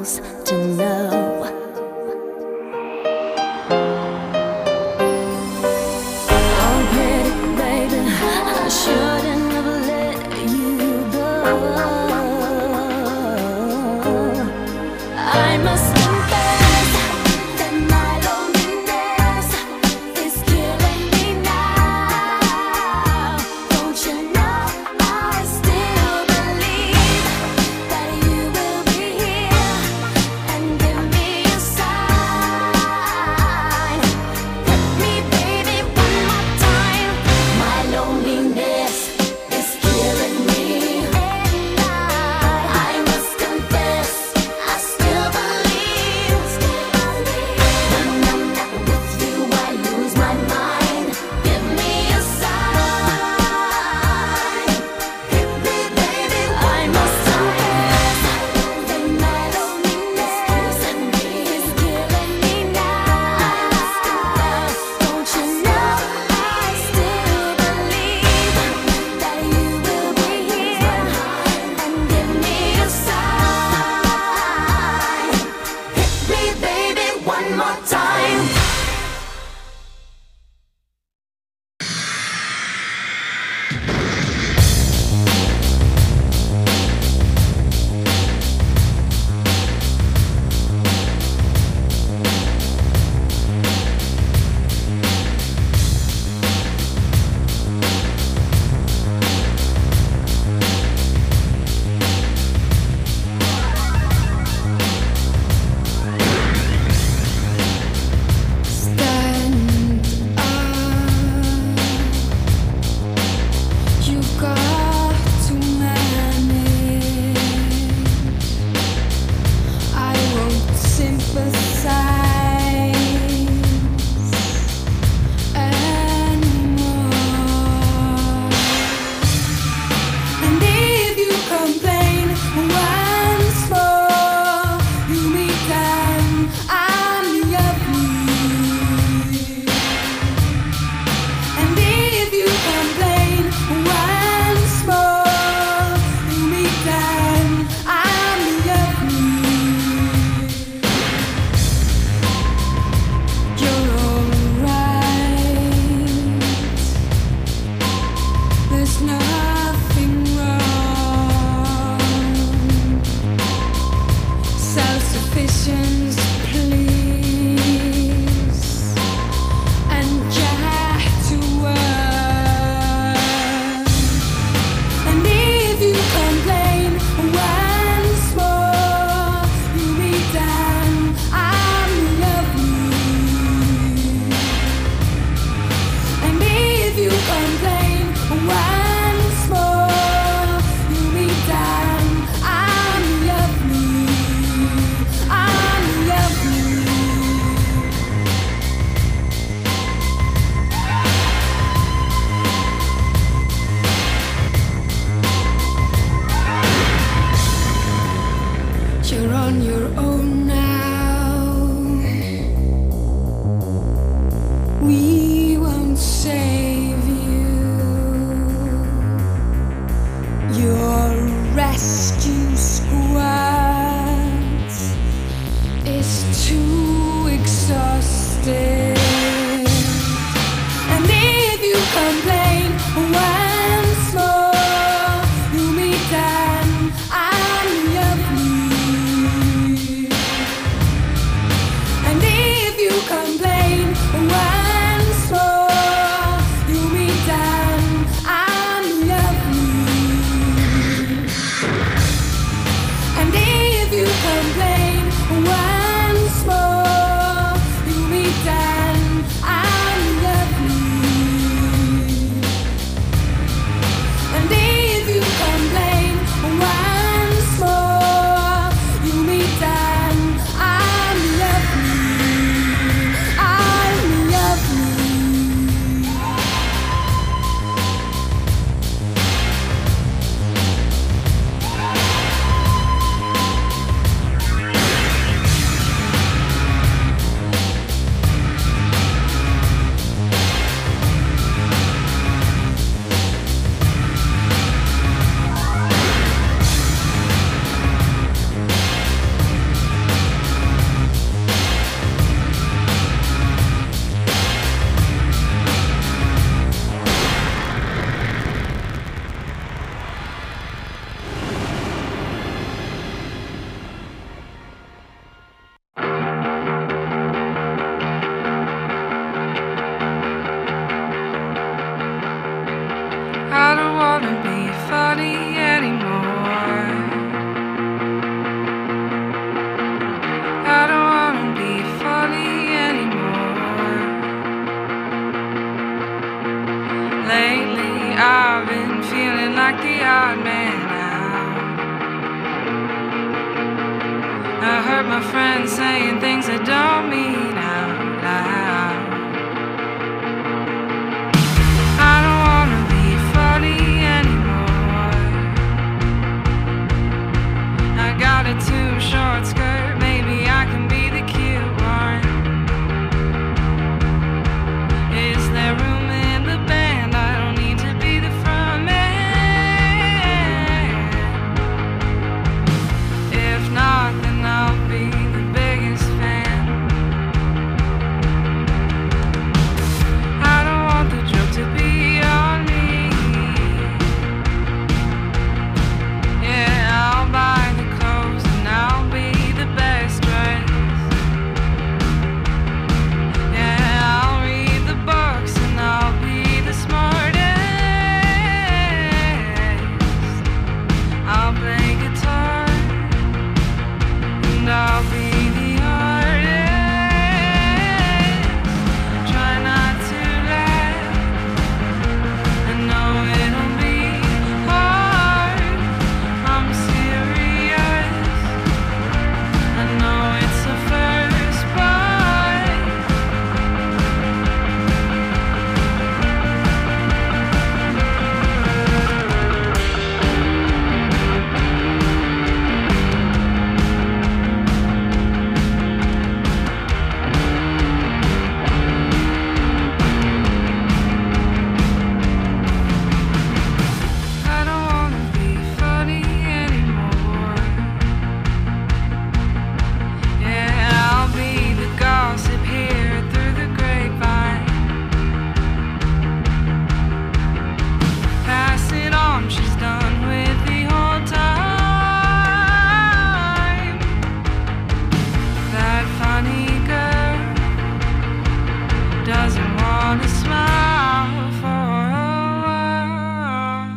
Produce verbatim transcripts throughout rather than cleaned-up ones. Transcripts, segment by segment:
else to know. Oh, pretty baby, I shouldn't have let you go. I must confess that my loneliness is killing me now. Don't you know I still believe that you will be here and give me a sign. Hit me, baby, one more time. My loneliness is killing me, and I, I must confess I still believe. When I'm not with you, I lose my mind. Give me a sign. Hit me, baby, I must confess that my loneliness is killing me now. I must confess, don't you know I still believe that you will be here and give me a sign. Hit me, baby, one more time. Stand up. You've got to manage. I won't sympathize anymore. And if you complain once more, you meet them, I'm your plea. And if you complain once more, you meet them, I'm your plea. You're alright. There's nothing wrong. Self-sufficiency, please, and get to work. And if you complain once more, you meet them, I'm lovely. And if you complain once more, you meet them, I'm lovely. I'm lovely. You're on your own now. We won't save you. Your rescue squad is too exhausted. And if you complain once more, you meet them, I'm lovely. And if you complain once more, you meet them, I'm lovely. And if you complain once more, you meet them. hurt my friends saying things I don't mean out loud. I don't wanna be funny anymore. I got a too short skirt, maybe I can be the cute one. Is there room in the band? I don't need to be the front man. If not, then I'll be the biggest fan. I don't want the joke to be on me. Yeah, I'll buy the clothes and I'll be the best dressed. Yeah, I'll read the books and I'll be the smartest. I'll play guitar and I'll be the artist. Try not to laugh, I know it'll be hard. I'm serious, I know it's the first part. I don't wanna be funny anymore. Yeah, I'll be the gossip here through the grapevine. Pass it on, she's done with the whole time. That funny girl doesn't wanna smile for a while.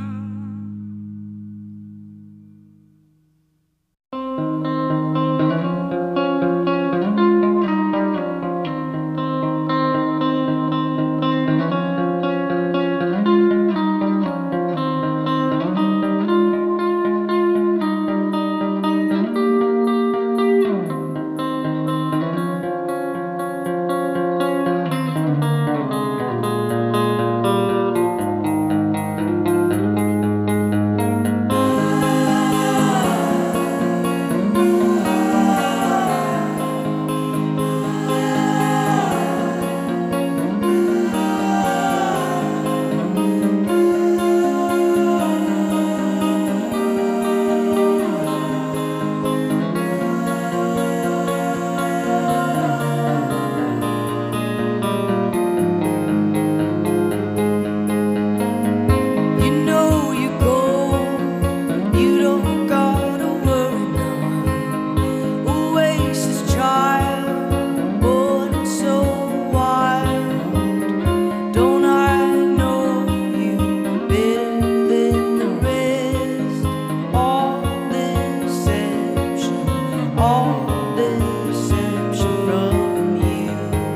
You know you go, you don't gotta worry none. Oasis child, born and so wild. Don't I know you better than the rest? All deception, all deception from you.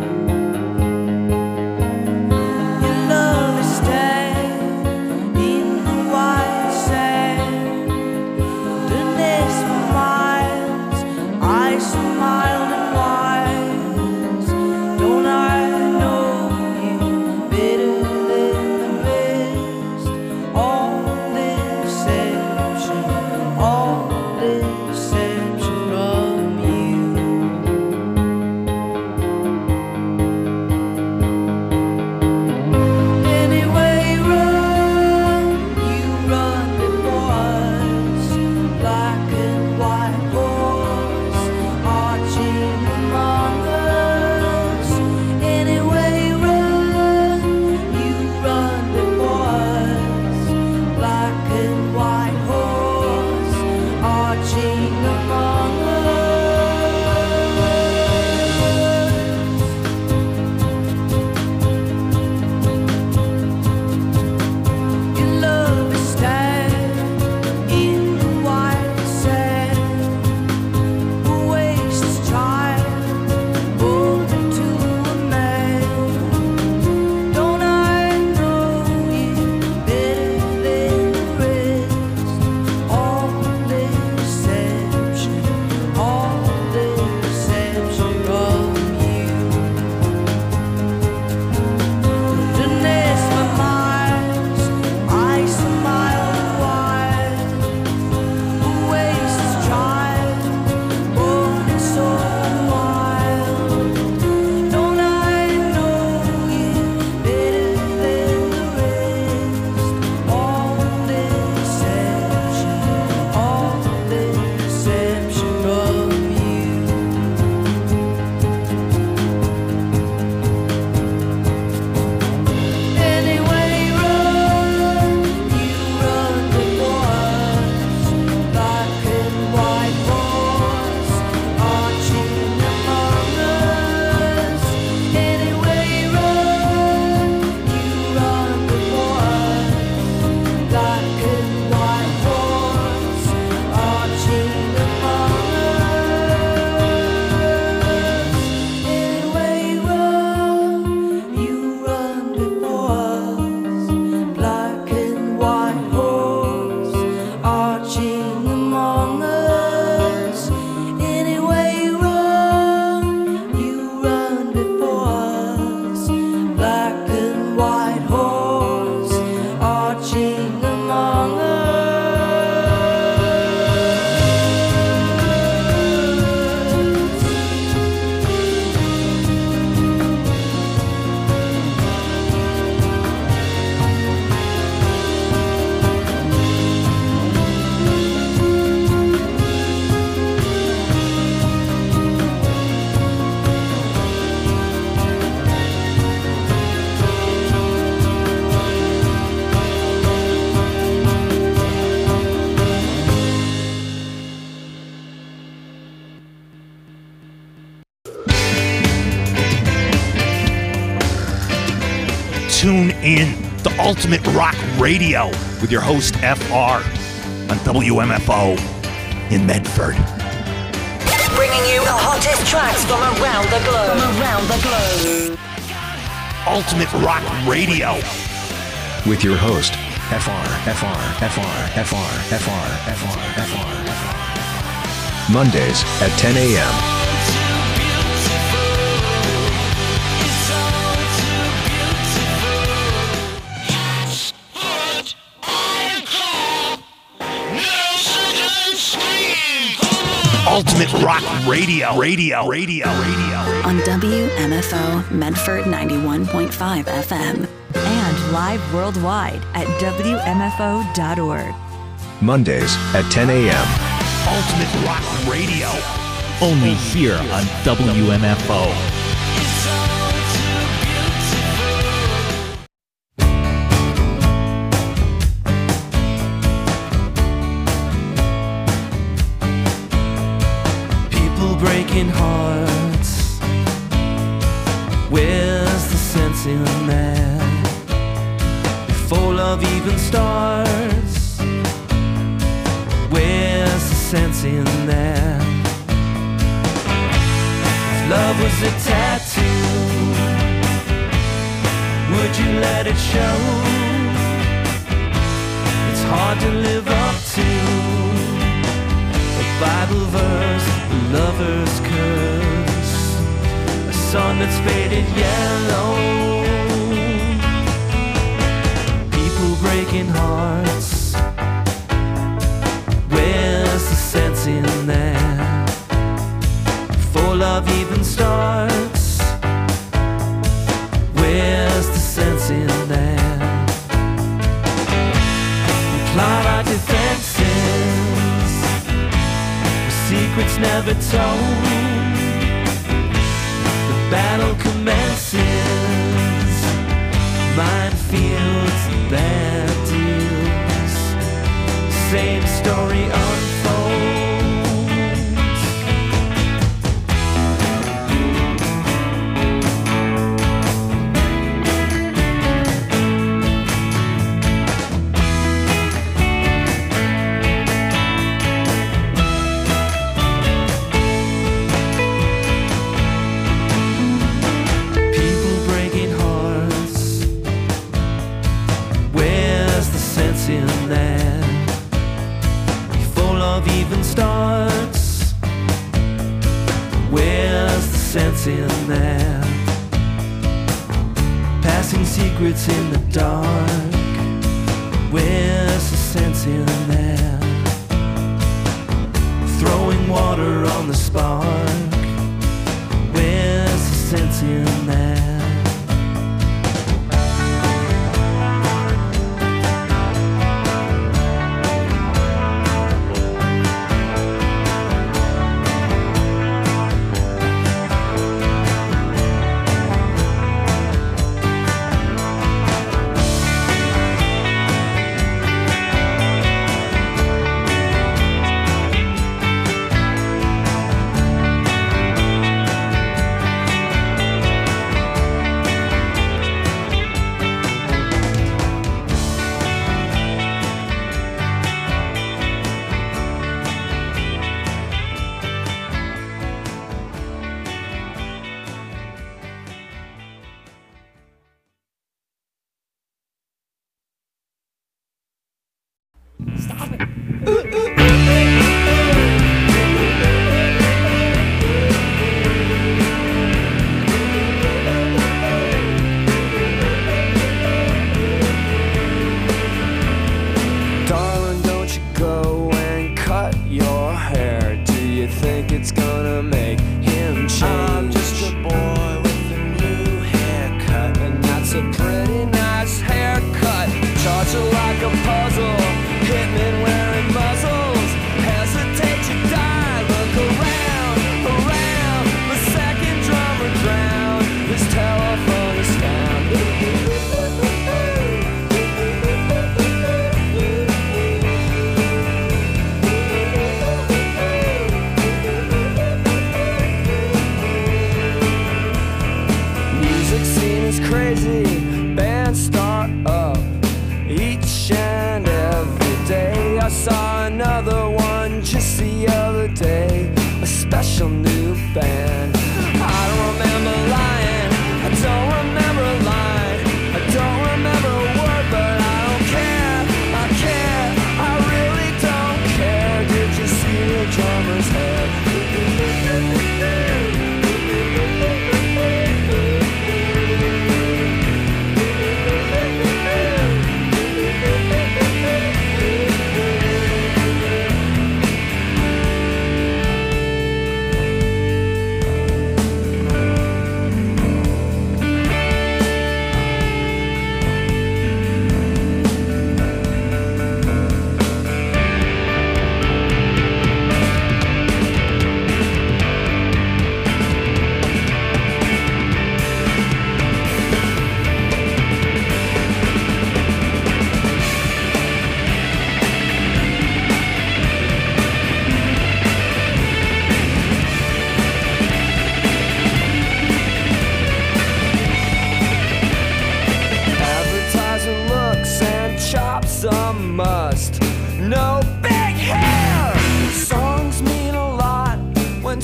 Your love is dead in the white sand. Done this for miles, I so mild and wise. Don't I know you better than the rest? All deception, all deception from you. Anyway, run, you run before us. Black and white horse, arching tune in to Ultimate Rock Radio with your host F R on W M F O in Medford. Bringing you the hottest tracks from around the globe. From around the globe. Ultimate Rock Radio with your host F R, F R, F R, F R, F R, F R, F R, F R. Mondays at ten a.m. Ultimate Rock Radio, Radio, Radio, Radio. On W M F O Medford ninety-one point five F M. And live worldwide at W M F O dot org. Mondays at ten a.m. Ultimate Rock Radio. Only here on W M F O. Breaking hearts, where's the sense in that? Before love even starts, where's the sense in that? If love was a tattoo, would you let it show? It's hard to live up to a Bible verse, a lover's curse, a sun that's faded yellow. People breaking hearts, where's the sense in that? Before love even starts, where's the sense in that? We plot our defenses, secrets never told. The battle commences, minefields, bad deals, same story unfolds. In that, before love even starts, where's the sense in that? Passing secrets in the dark, where's the sense in that? Throwing water on the spark, where's the sense in that? Like a puzzle, hitman wearing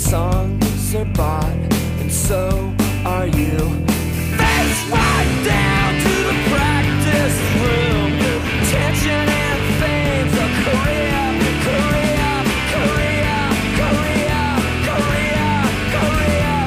songs are bought, and so are you. Face right down to the practice room. Tension and fame's a career, career, career, career, career,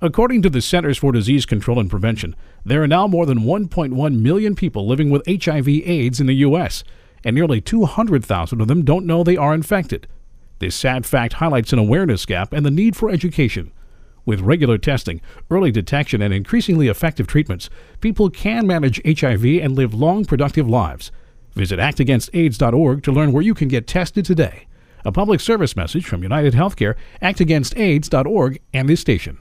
According to the Centers for Disease Control and Prevention, there are now more than one point one million people living with H I V AIDS in the U S, and nearly two hundred thousand of them don't know they are infected. This sad fact highlights an awareness gap and the need for education. With regular testing, early detection, and increasingly effective treatments, people can manage H I V and live long, productive lives. Visit act against aids dot org to learn where you can get tested today. A public service message from United Healthcare, act against aids dot org, and this station.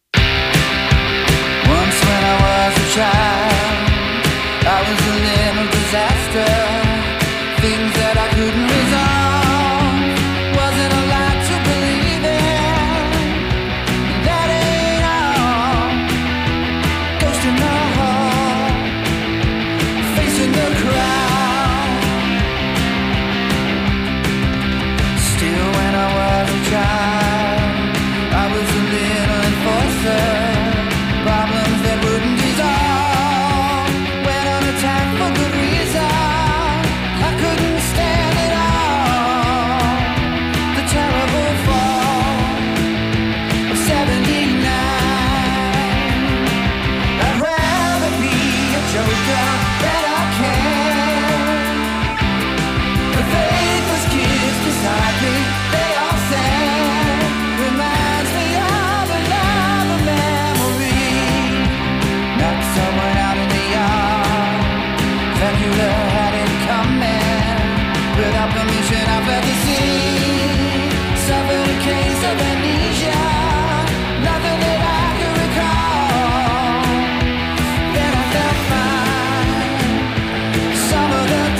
Once when I was a child, I was a little disaster. Things that I couldn't resolve, wasn't a lot to believe in. That ain't all. Ghost in the hall, facing the crowd. Still when I was a child, I was a little enforcer. Problems that wouldn't dissolve, went on attack for good reason. I couldn't stand it all. The terrible fall of seventy-nine. I'd rather be a joker than I can. The faithless kids beside me, they all sang. Reminds me of another memory. Not someone out in the yard. Dracula had it coming. Without permission, I fled the scene. Suffered a case of amnesia. Nothing that I could recall. Then I felt fine some of the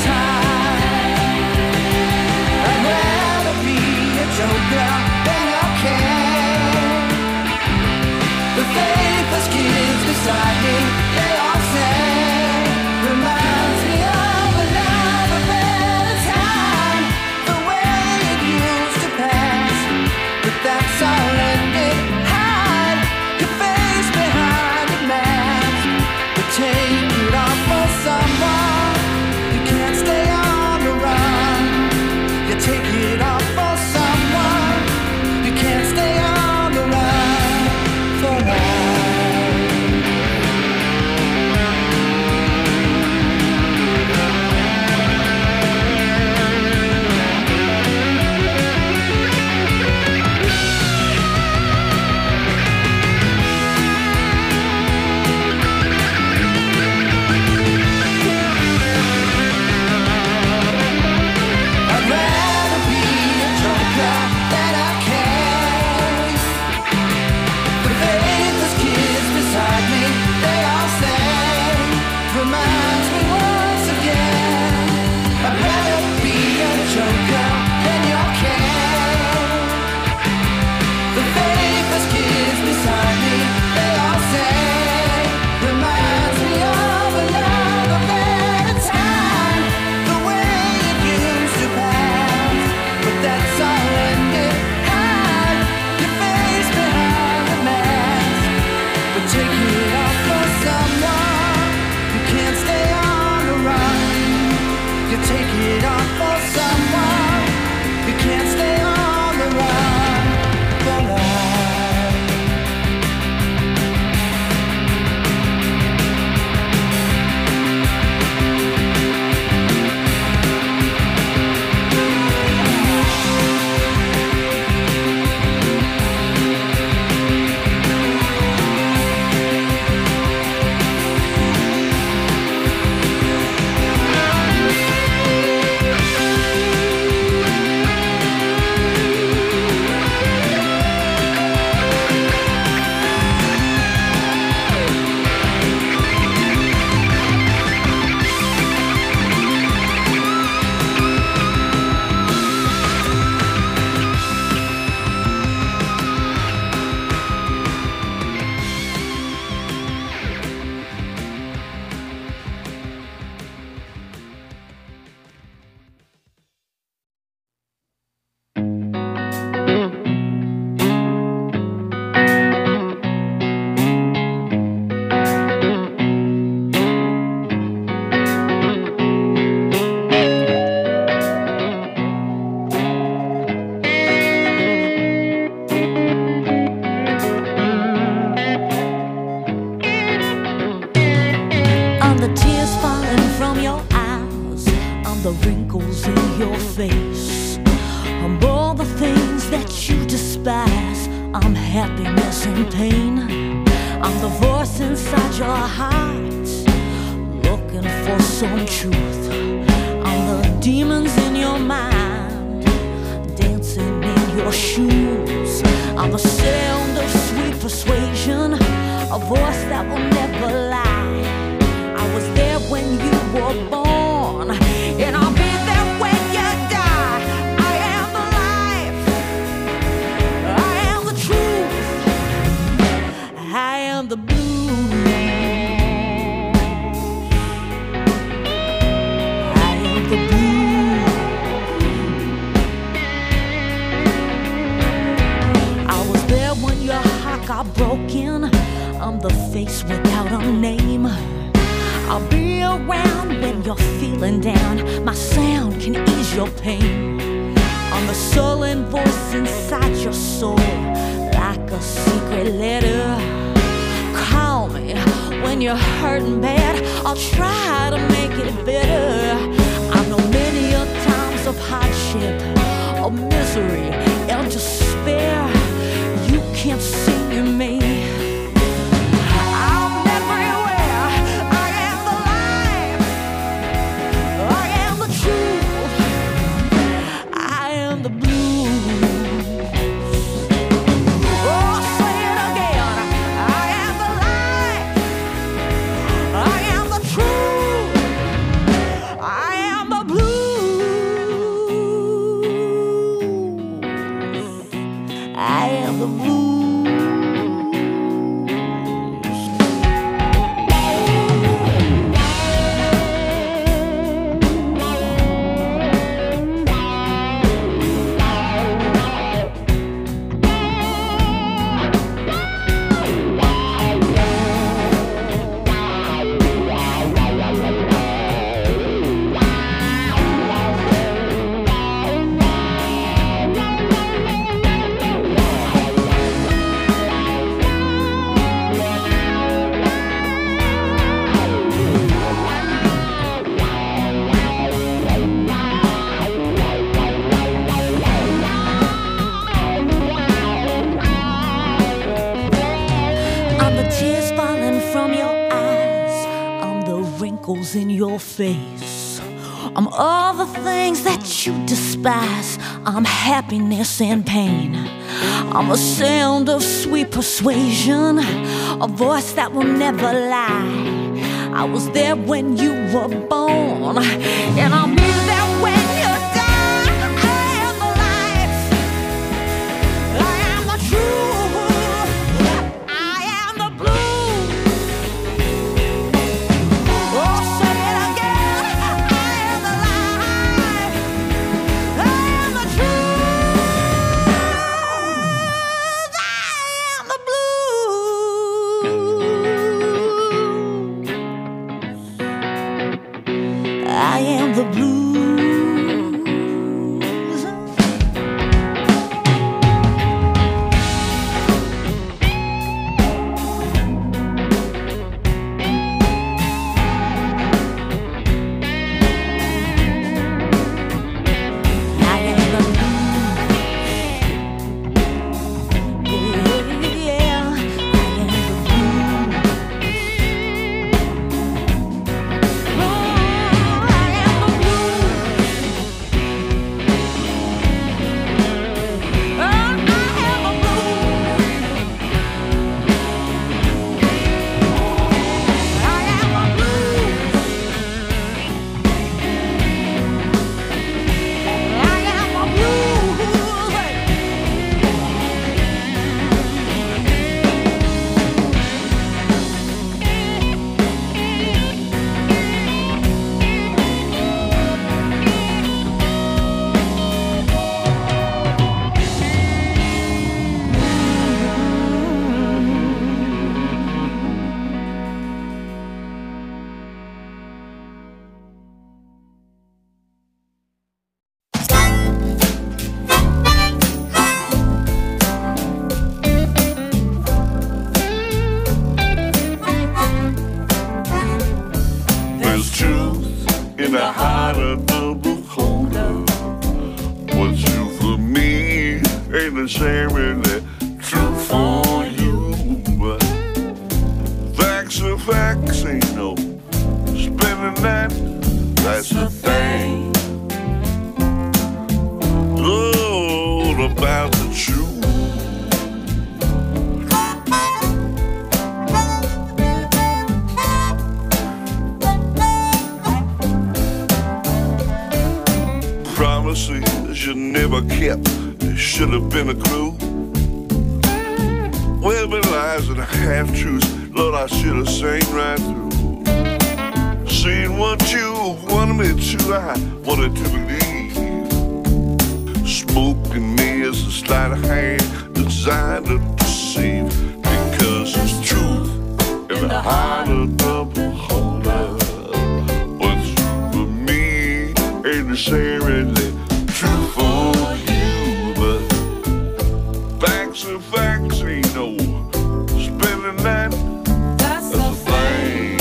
time. I'd rather be a joker than I can. The faithless kids beside me, they all sang. Reminds me of another better time. The way it used to pass, but that's all ended. Hide your face behind a mask, but take it off for someone. You can't stay on the run. You take it off for someone. You can't stay on the run for long. I'd rather be despise. I'm happiness and pain. I'm the voice inside your heart, looking for some truth. I'm the demons in your mind, dancing in your shoes. I'm the sound of sweet persuasion, a voice that will never lie. I was there when you were born, and I'll be there when you die. I am the life, I am the truth, I am the blues, I am the blues. I was there when your heart got broken. I'm the face without a name. I'll be around when you're feeling down. My sound can ease your pain. I'm the sullen voice inside your soul, like a secret letter. Call me when you're hurting bad, I'll try to make it better. I know many a times of hardship, of misery and despair. You can't see me. In your face, I'm all the things that you despise. I'm happiness and pain. I'm a sound of sweet persuasion, a voice that will never lie. I was there when you were born, and I'll be there when you die. I am the life, I am the truth, I am the blues. Oh, say it again, I am the life, I am the truth, I am the blues, I am the blues. necessarily true for you, but facts are facts, ain't no spinning that, that's the thing. All about the truth. Promises you never kept, it should have been a clue. Well, been lies and half-truths, Lord, I should have seen right through. Seen what you wanted me to, I wanted to believe. Smoking me is a sleight of hand designed to deceive, because it's truth in the heart of the beholder. What's true for me ain't necessarily true for you, but facts are facts, ain't no spinning that, that's the thing.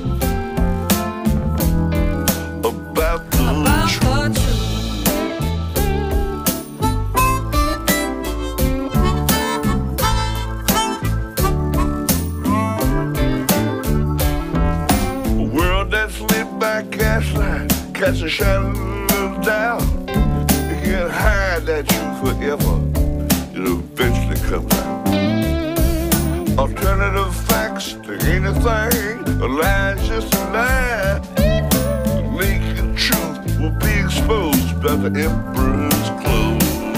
About the truth. A world that's lit by gaslight, cast a shadow of doubt. You can't hide that truth forever, it eventually comes out. Alternative facts to anything, a lie's just a lie. The naked truth will be exposed by the emperor's clothes.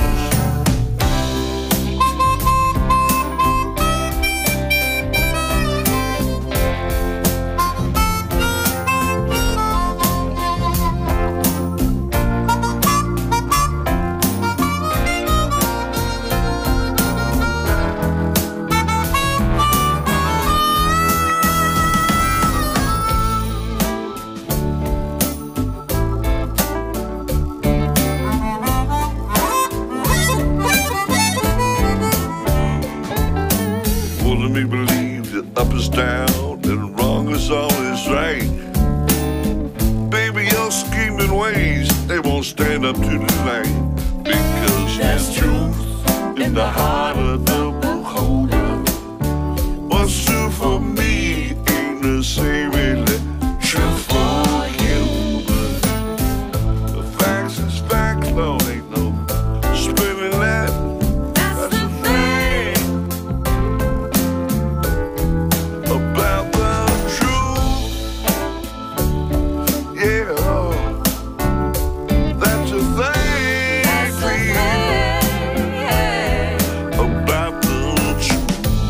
Well, let me believe that up is down and wrong is always right. Baby, your scheming ways, they won't stand up to the light. Because there's truth in the heart of the beholder. What's true for me ain't necessarily true for you, but the facts is facts, Lord, ain't no spinning that. That's the thing. About the truth, yeah, that's a thing, about the truth.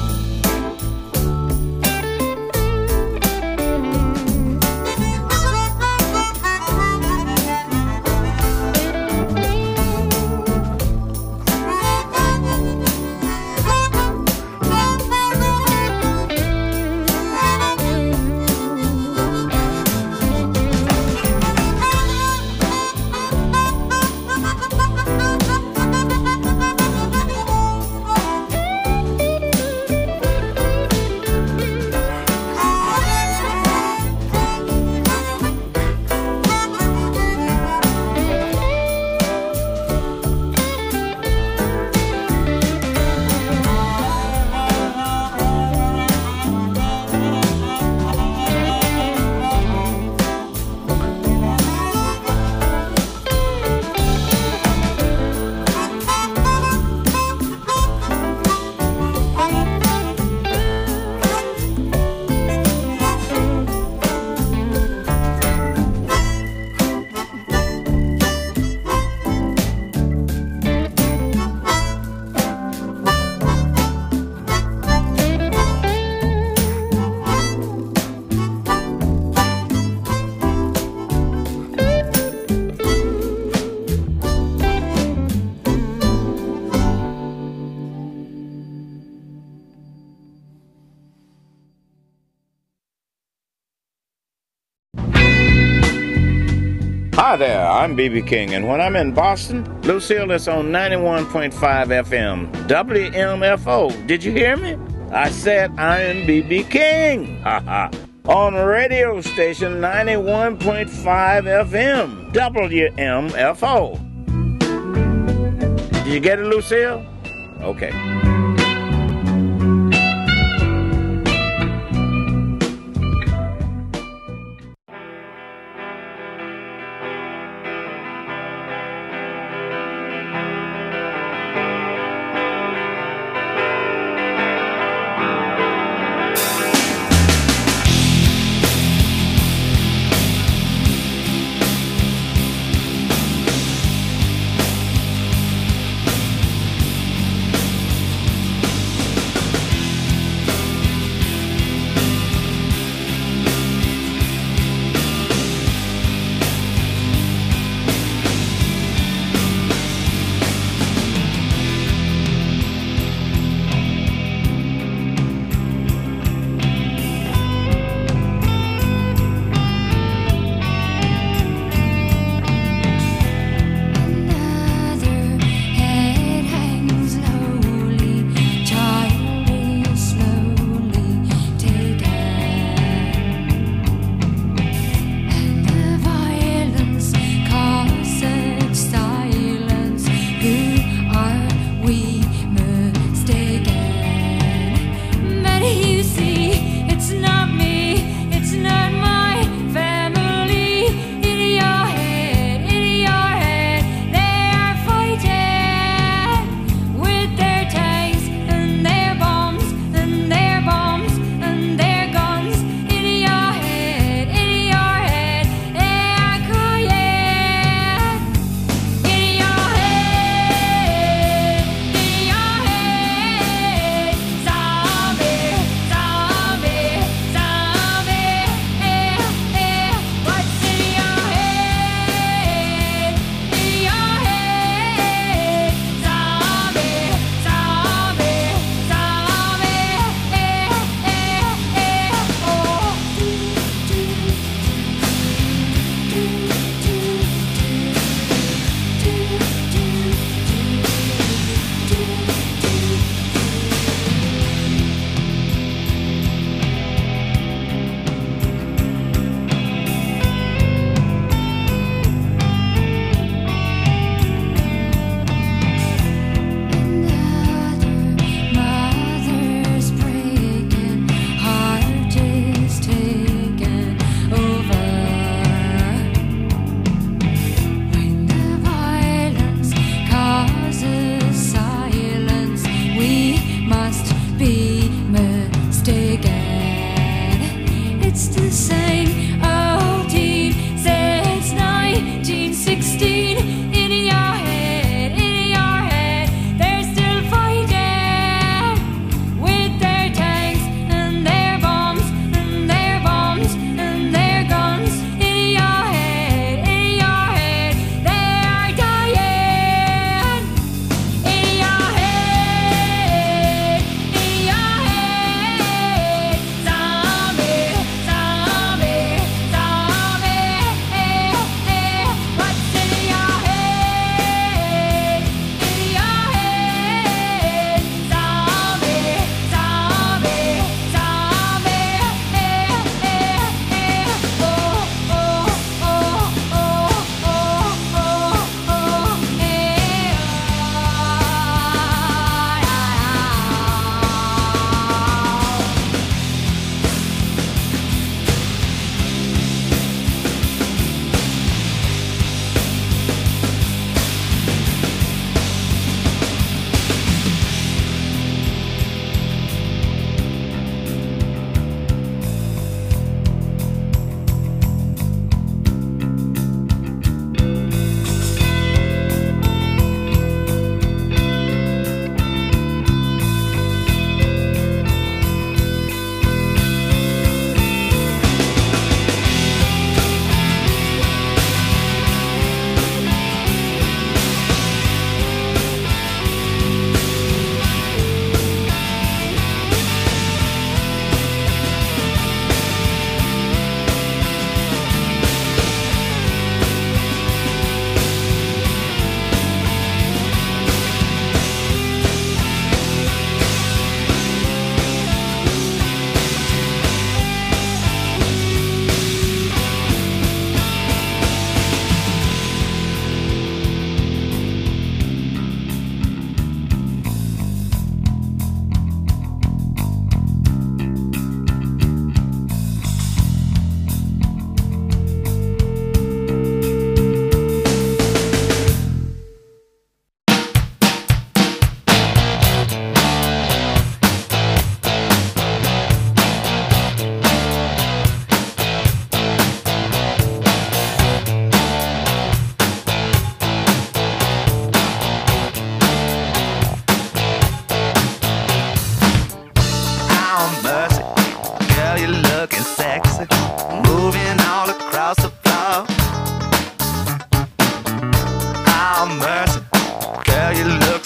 Hi there, I'm B B King, and when I'm in Boston, Lucille is on ninety-one point five F M, W M F O. Did you hear me? I said I am B B King. Ha ha. On radio station ninety-one point five F M, W M F O. Did you get it, Lucille? Okay.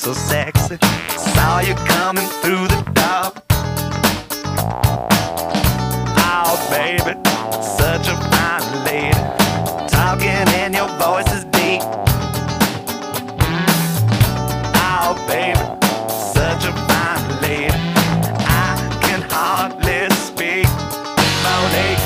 so sexy. Saw you coming through the door. Oh, baby, such a fine lady. Talking and your voice is deep. Oh, baby, such a fine lady. I can hardly speak. Monique,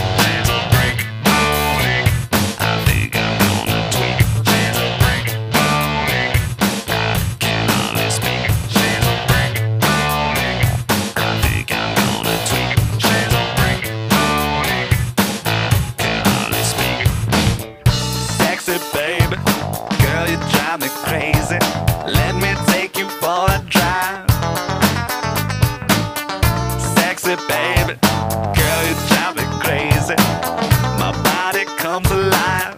crazy. Let me take you for a drive. Sexy baby, girl, you drive me crazy. My body comes alive.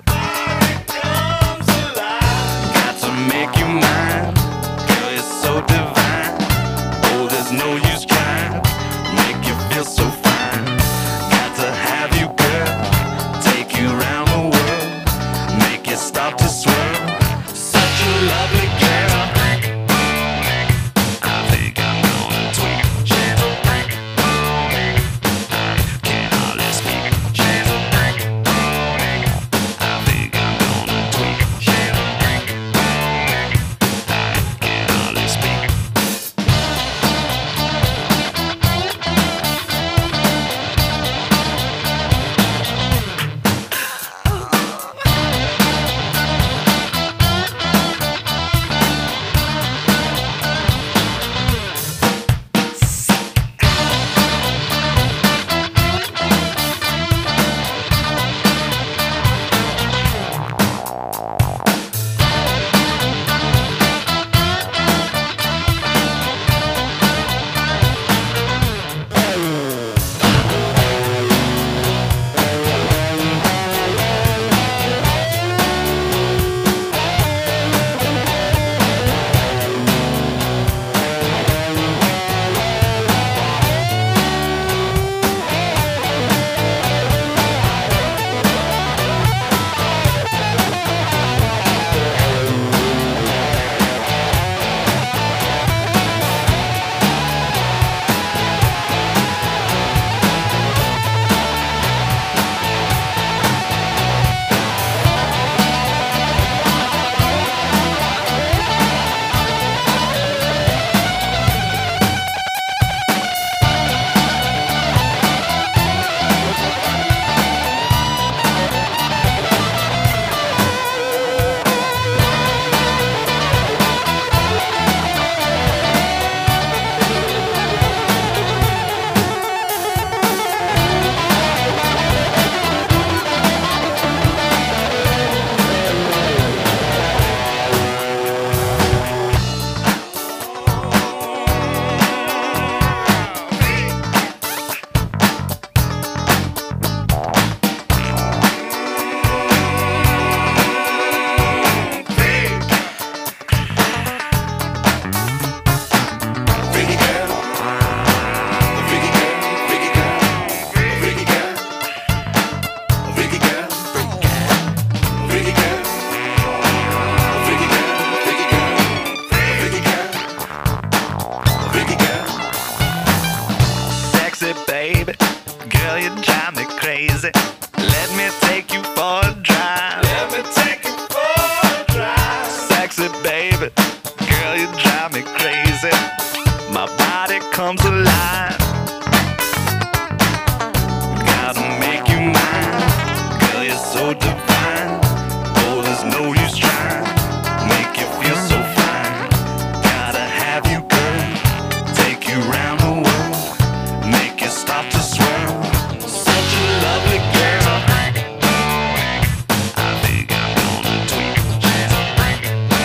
Got to make you mine. Girl, you're so divine. Oh, there's no use trying. Make you feel so fine. Got to have you, girl. Take you around the world. Make you start to swirl. Lovely girl. I think I'm gonna tweak. Gentle break. Can't hardly speak. Gentle break. I think I'm gonna tweak. Gentle break. Can't hardly speak.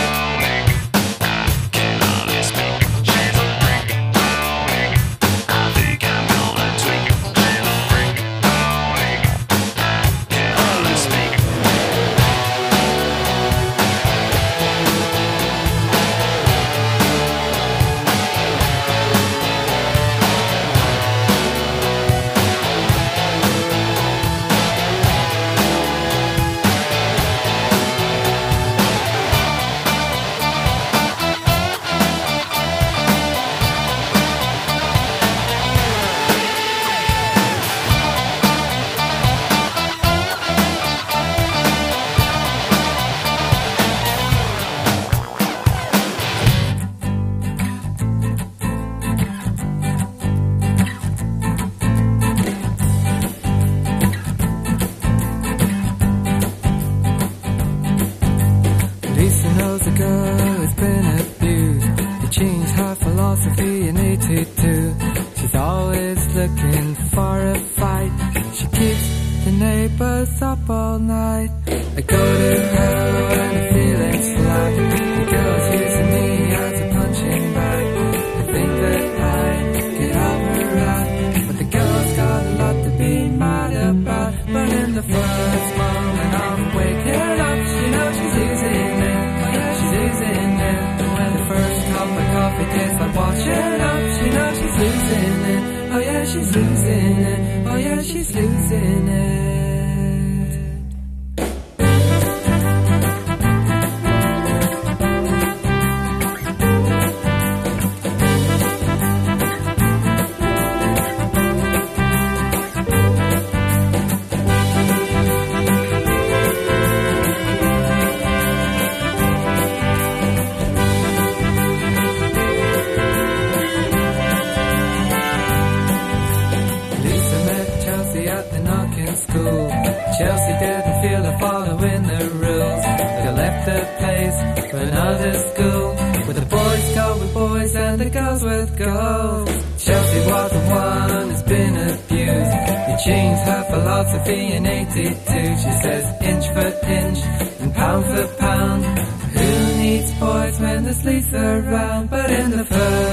I philosophy in eighty-two. She's always looking for a fight. She keeps the neighbors up all night. I go to her when I'm feeling slack. The girl's using me as a punching bag. I think that I get off her ass, but the girl's got a lot to be mad about. But in the first moment I'm waking up, she knows she's losing it. Oh yeah, she's losing it. And when the first cup of coffee tastes like washing up, she knows she's losing it. Oh yeah, she's losing it. Oh yeah, she's losing it. Chelsea didn't feel like following the rules. They left the place for another school, where the boys go with boys and the girls with girls. Chelsea was the one who's been abused. We changed her philosophy in eighty-two. She says inch for inch and pound for pound. Who needs boys when there's Lisa around? But in the first